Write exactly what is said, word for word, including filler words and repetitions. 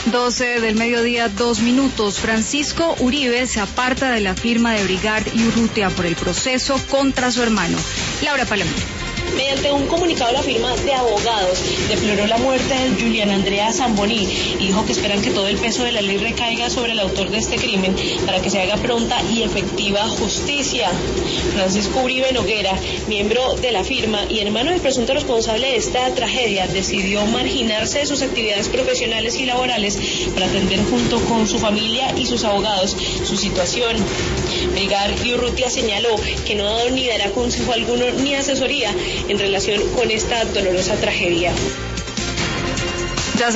doce del mediodía, dos minutos. Francisco Uribe se aparta de la firma de Brigard y Urrutia por el proceso contra su hermano. Laura Palomino. Mediante un comunicado, la firma de abogados deploró la muerte de Julián Andrea Zamboní y dijo que esperan que todo el peso de la ley recaiga sobre el autor de este crimen para que se haga pronta y efectiva justicia. Francisco Uribe Noguera, miembro de la firma y hermano del presunto responsable de esta tragedia, decidió marginarse de sus actividades profesionales y laborales para atender junto con su familia y sus abogados su situación. Brigard y Urrutia señaló que no ha dado ni dará consejo alguno ni asesoría en relación con esta dolorosa tragedia.